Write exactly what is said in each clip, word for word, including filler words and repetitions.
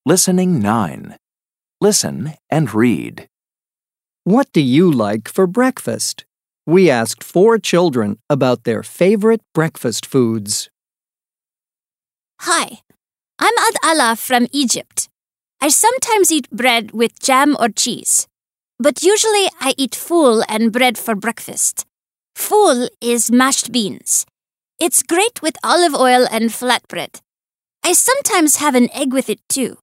Listening nine. Listen and read. What do you like for breakfast? We asked four children about their favorite breakfast foods. Hi, I'm Ad-Ala from Egypt. I sometimes eat bread with jam or cheese, but usually I eat fool and bread for breakfast. Fool is mashed beans. It's great with olive oil and flatbread. I sometimes have an egg with it too.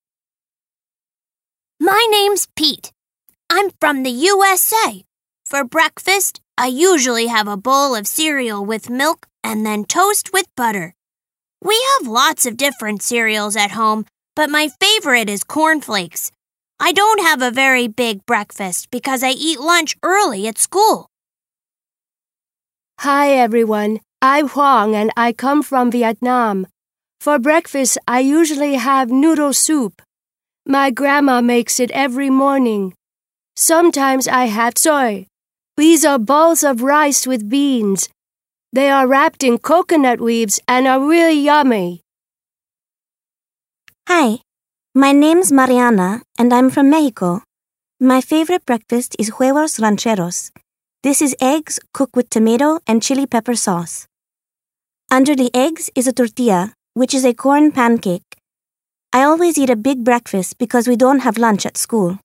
My name's Pete. I'm from the U S A. For breakfast, I usually have a bowl of cereal with milk and then toast with butter. We have lots of different cereals at home, but my favorite is cornflakes. I don't have a very big breakfast because I eat lunch early at school. Hi everyone, I'm Huang and I come from Vietnam. For breakfast, I usually have noodle soup. My grandma makes it every morning. Sometimes I have soy. These are balls of rice with beans. They are wrapped in coconut leaves and are really yummy. Hi, my name's Mariana and I'm from Mexico. My favorite breakfast is huevos rancheros. This is eggs cooked with tomato and chili pepper sauce. Under the eggs is a tortilla, which is a corn pancake. I always eat a big breakfast because we don't have lunch at school.